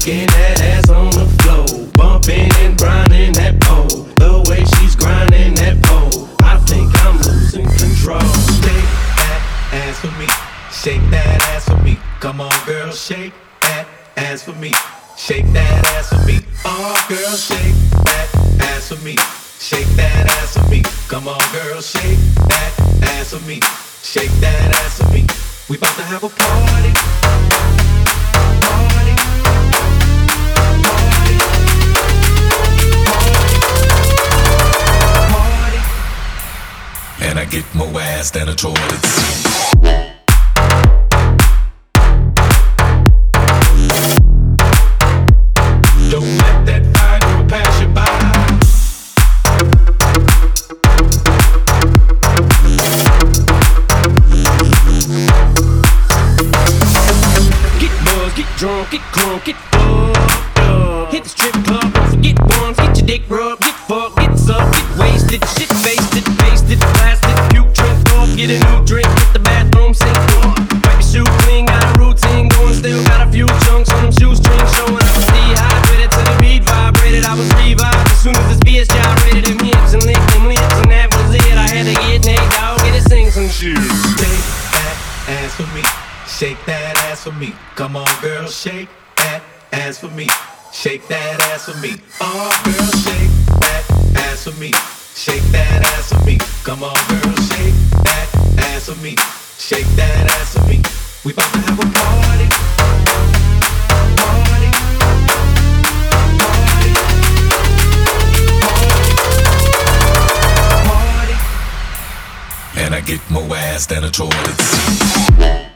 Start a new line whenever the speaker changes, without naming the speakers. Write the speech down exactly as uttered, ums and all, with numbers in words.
shaking that ass on the floor, bumping and grinding that pole. The way she's grinding that pole, I think I'm losing control. Shake that ass for me, shake that ass for me. Come on, girl, shake that ass for me, shake that ass for me. Oh, girl, shake that ass for me, shake that ass for me. Come on, girl, shake that ass for me, shake that ass for me. We about to have a party. Party. Party. Party.
And I get more ass than a toilet seat.
Don't let that fire girl pass you by. Get drunk, get crunk, get fucked up. Hit the strip club, don't forget ones. Get your dick rubbed, get fucked, get sucked, get wasted. Shit faced it, faced it, blasted. Puke drunk off, get a new drink, hit the bathroom sink. Wipe your shoe clean, got a routine going. Still got a few chunks on them shoestrings showing. I was dehydrated till the beat vibrated. I was revived as soon as this bitch gyrated. Them hips and licked them lips and that was it. I had to get naked, dog, get it sing some shit. Shake that ass for me, shake that ass for me. Come on, girl, shake that ass for me, shake that ass for me. Oh, girl, shake that ass for me, shake that ass for me. Come on, girl, shake that ass for me, shake that ass for me. We about to have a party. Party. Party.
And I get more ass than a toilet seat.